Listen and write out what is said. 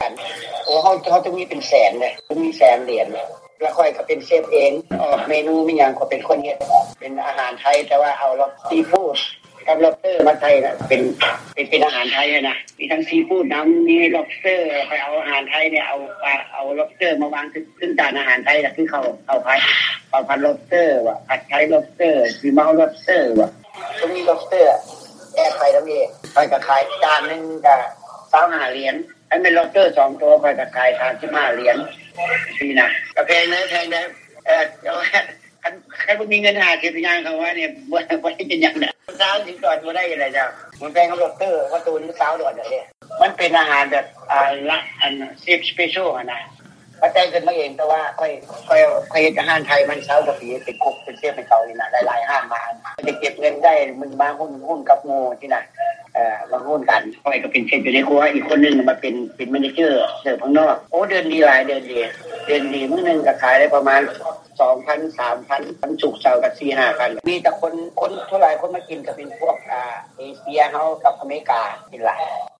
โอ้เขาจะมีเป็นแสนเลยมีแสนเหรียญแล้วค่อยก็เป็นเชฟเองออกเมนูมีอย่างก็เป็นคนเฮ็ดเป็นอาหารไทยแต่ว่าเอาล็อบซีฟู้ดกับล็อบสเตอร์มาไทยน่ะเป็นอาหารไทยนะมีทั้งซีฟู้ดนำมีล็อบสเตอร์ไปเอาอาหารไทยเนี่ยเอาปลาเอาล็อบสเตอร์มาวางขึ้นจานอาหารไทยน่ะคือเขาผัดล็อบสเตอร์ว่ะผัดไทยล็อบสเตอร์ซีเมาล็อบสเตอร์ว่ะก็มีล็อบสเตอร์แอบไปแล้วนี่ไปก็ขายจานนึงก็25เหรียญอันเป็นล็อบสเตอร์2ตัวไปก็ขาย35เหรียญนี่นะก็แพงนะใครบ่มีเงิน50อย่างเขาว่าเนี่ยบ่ได้เป็นหยังน่ะสาวสิก่อนบ่ได้อะไรจ้ะมันแพงกับล็อบสเตอร์ว่าตัวนี้สาวดอดเนี่ยมันเป็นอาหารแบบละเชฟสเปเชียลนะเขาแต่งขึ้นมาเองแต่ว่าค่อยเฮ็ดอาหารไทยมันเช้ากว่าปีเป็นคุกเป็นเชฟให้เขานี่นะหลายๆห้างมาจะเก็บเงินได้มันมาหุ้นกับหมู่ที่น่ะมาหุ้นกันค่อยก็เป็นเชฟอยู่ในครัวอีกคนนึงมาเป็นแมเนเจอร์เสิร์ฟข้างนอกโอ้เดือนดีหลายเดือนดีมื้อนึงก็ขายได้ประมาณ 2,000 3,000 วันศุกร์เสาร์ก็ 4-5,000 มีแต่คนเท่าไหร่คนมากินก็เป็นพวกเอเชียเฮากับอเมริกากินหลาย